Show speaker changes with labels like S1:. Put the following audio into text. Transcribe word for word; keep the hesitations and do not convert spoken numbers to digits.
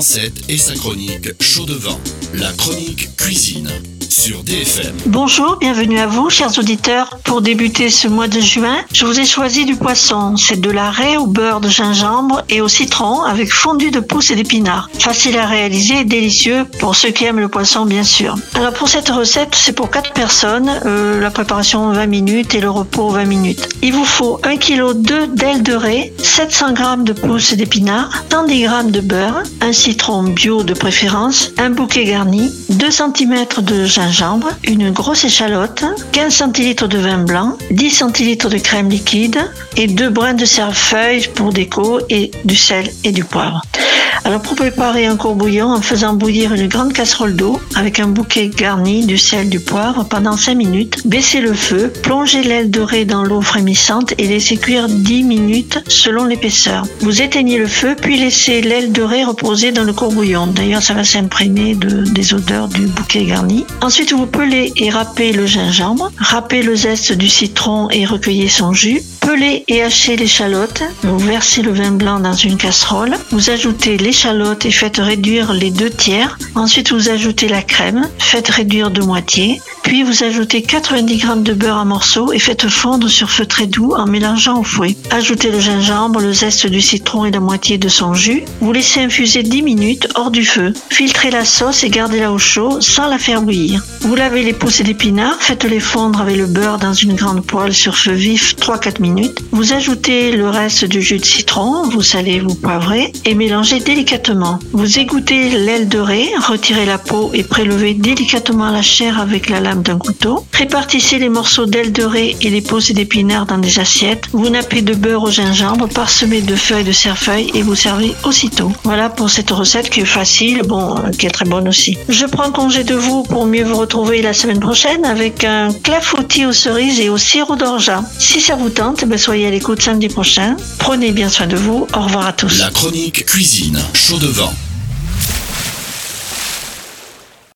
S1: Francette et sa chronique Chaud devant. La chronique cuisine sur D F M.
S2: Bonjour, bienvenue à vous, chers auditeurs. Pour débuter ce mois de juin, je vous ai choisi du poisson. C'est de la raie au beurre de gingembre et au citron avec fondu de pousse et d'épinards. Facile à réaliser et délicieux pour ceux qui aiment le poisson, bien sûr. Alors pour cette recette, c'est pour quatre personnes. Euh, la préparation vingt minutes et le repos vingt minutes. Il vous faut un virgule deux kilos d'ailes de raie, sept cents grammes de pousse et d'épinards, cent dix grammes de beurre, un citron bio de préférence, un bouquet garni, deux centimètres de gingembre, une grosse échalote, quinze centilitres de vin blanc, dix centilitres de crème liquide et deux brins de cerfeuil pour déco et du sel et du poivre. Alors pour préparer un courbouillon en faisant bouillir une grande casserole d'eau avec un bouquet garni, du sel, du poivre pendant cinq minutes, baissez le feu, plongez l'aile de raie dans l'eau frémissante et laissez cuire dix minutes selon l'épaisseur. Vous éteignez le feu puis laissez l'aile de raie reposer dans le courbouillon. D'ailleurs ça va s'imprégner de, des odeurs du bouquet garni. Ensuite vous pelez et râpez le gingembre, râpez le zeste du citron et recueillez son jus. Pelez et hachez l'échalote, vous versez le vin blanc dans une casserole, vous ajoutez l'échalote et faites réduire les deux tiers. Ensuite vous ajoutez la crème, faites réduire de moitié. Puis vous ajoutez quatre-vingt-dix grammes de beurre en morceaux et faites fondre sur feu très doux en mélangeant au fouet. Ajoutez le gingembre, le zeste du citron et la moitié de son jus. Vous laissez infuser dix minutes hors du feu. Filtrez la sauce et gardez-la au chaud sans la faire bouillir. Vous lavez les pousses d'épinards, faites-les fondre avec le beurre dans une grande poêle sur feu vif trois à quatre minutes. Vous ajoutez le reste du jus de citron, vous salez, vous poivrez et mélangez délicatement. Vous égouttez l'aile de raie, retirez la peau et prélevez délicatement la chair avec la lame d'un couteau. Répartissez les morceaux d'aile de raie et les pousses d'épinards dans des assiettes. Vous nappez de beurre au gingembre, parsemez de feuilles de cerfeuil et vous servez aussitôt. Voilà pour cette recette qui est facile, bon, qui est très bonne aussi. Je prends congé de vous pour mieux vous retrouver la semaine prochaine avec un clafoutis aux cerises et au sirop d'orgeat. Si ça vous tente, ben soyez à l'écoute samedi prochain. Prenez bien soin de vous. Au revoir à tous.
S1: La chronique cuisine Chaud devant.